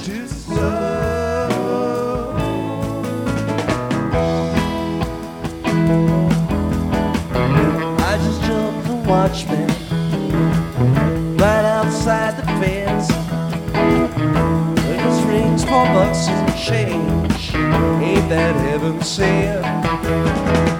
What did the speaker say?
to love. I just jumped the watchman right outside the fence. His rings for bucks and change, ain't that heaven sent?